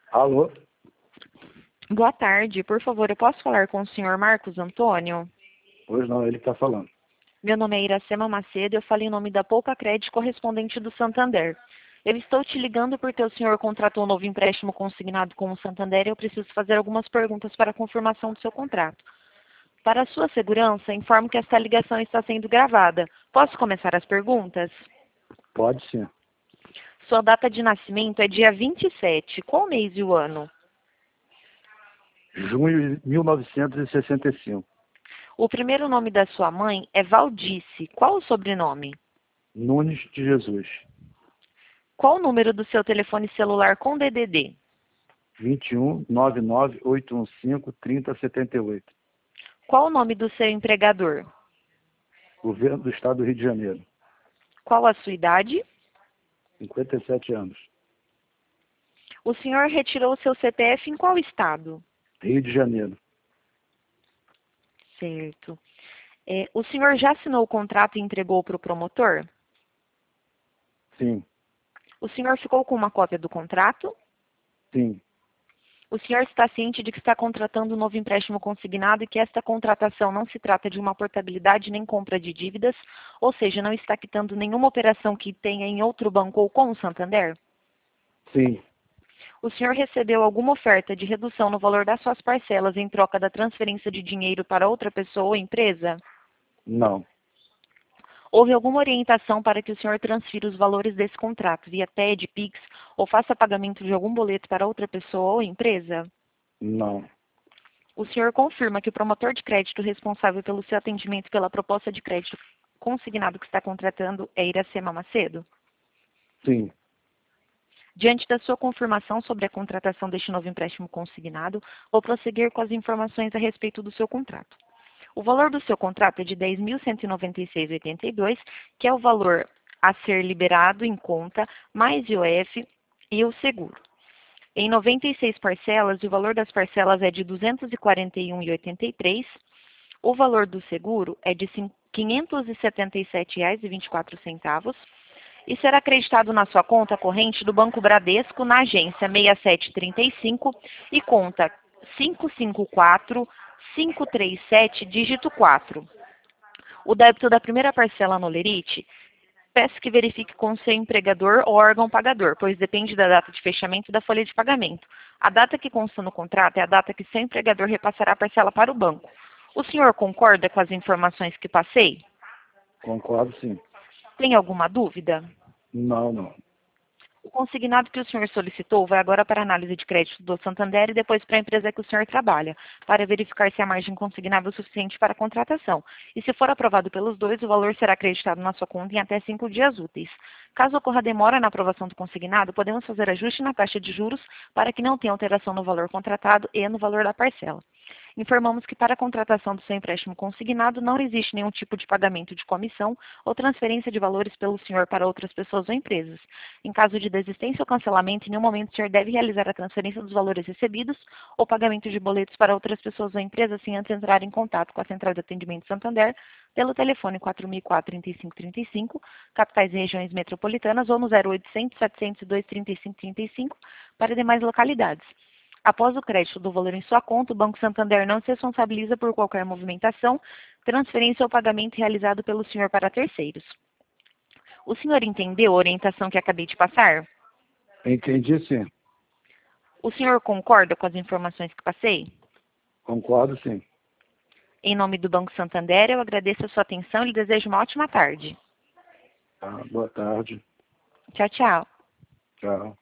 Alô? Boa tarde, por favor, eu posso falar com o senhor Marcos Antônio? Pois não, ele que está falando. Meu nome é Iracema Macedo, eu falo em nome da Poupa Crédito correspondente do Santander. Eu estou te ligando porque o senhor contratou um novo empréstimo consignado com o Santander e eu preciso fazer algumas perguntas para a confirmação do seu contrato. Para a sua segurança, informo que esta ligação está sendo gravada. Posso começar as perguntas? Pode sim. Sua data de nascimento é dia 27. Qual mês e o ano? Junho de 1965. O primeiro nome da sua mãe é Valdice. Qual o sobrenome? Nunes de Jesus. Qual o número do seu telefone celular com DDD? 21 99 815 3078. Qual o nome do seu empregador? Governo do Estado do Rio de Janeiro. Qual a sua idade? 57 anos. O senhor retirou o seu CPF em qual estado? Rio de Janeiro. Certo. O senhor já assinou o contrato e entregou para o promotor? Sim. O senhor ficou com uma cópia do contrato? Sim. O senhor está ciente de que está contratando um novo empréstimo consignado e que esta contratação não se trata de uma portabilidade nem compra de dívidas, ou seja, não está quitando nenhuma operação que tenha em outro banco ou com o Santander? Sim. O senhor recebeu alguma oferta de redução no valor das suas parcelas em troca da transferência de dinheiro para outra pessoa ou empresa? Não. Houve alguma orientação para que o senhor transfira os valores desse contrato via TED, Pix ou faça pagamento de algum boleto para outra pessoa ou empresa? Não. O senhor confirma que o promotor de crédito responsável pelo seu atendimento pela proposta de crédito consignado que está contratando é Iracema Macedo? Sim. Diante da sua confirmação sobre a contratação deste novo empréstimo consignado, vou prosseguir com as informações a respeito do seu contrato. O valor do seu contrato é de R$ 10.196,82, que é o valor a ser liberado em conta, mais IOF e o seguro. Em 96 parcelas, o valor das parcelas é de R$ 241,83. O valor do seguro é de R$ 577,24 e será acreditado na sua conta corrente do Banco Bradesco na agência 6735 e conta 554537, dígito 4. O débito da primeira parcela no Lerite, peço que verifique com seu empregador ou órgão pagador, pois depende da data de fechamento da folha de pagamento. A data que consta no contrato é a data que seu empregador repassará a parcela para o banco. O senhor concorda com as informações que passei? Concordo, sim. Tem alguma dúvida? Não. O consignado que o senhor solicitou vai agora para a análise de crédito do Santander e depois para a empresa que o senhor trabalha, para verificar se a margem consignável é suficiente para a contratação. E se for aprovado pelos dois, o valor será acreditado na sua conta em até 5 dias úteis. Caso ocorra demora na aprovação do consignado, podemos fazer ajuste na taxa de juros para que não tenha alteração no valor contratado e no valor da parcela. Informamos que para a contratação do seu empréstimo consignado não existe nenhum tipo de pagamento de comissão ou transferência de valores pelo senhor para outras pessoas ou empresas. Em caso de desistência ou cancelamento, em nenhum momento o senhor deve realizar a transferência dos valores recebidos ou pagamento de boletos para outras pessoas ou empresas sem antes entrar em contato com a Central de Atendimento Santander pelo telefone 4004-3535, capitais e regiões metropolitanas, ou no 0800 702 3535 para demais localidades. Após o crédito do valor em sua conta, o Banco Santander não se responsabiliza por qualquer movimentação, transferência ou pagamento realizado pelo senhor para terceiros. O senhor entendeu a orientação que acabei de passar? Entendi, sim. O senhor concorda com as informações que passei? Concordo, sim. Em nome do Banco Santander, eu agradeço a sua atenção e lhe desejo uma ótima tarde. Boa tarde. Tchau, tchau. Tchau.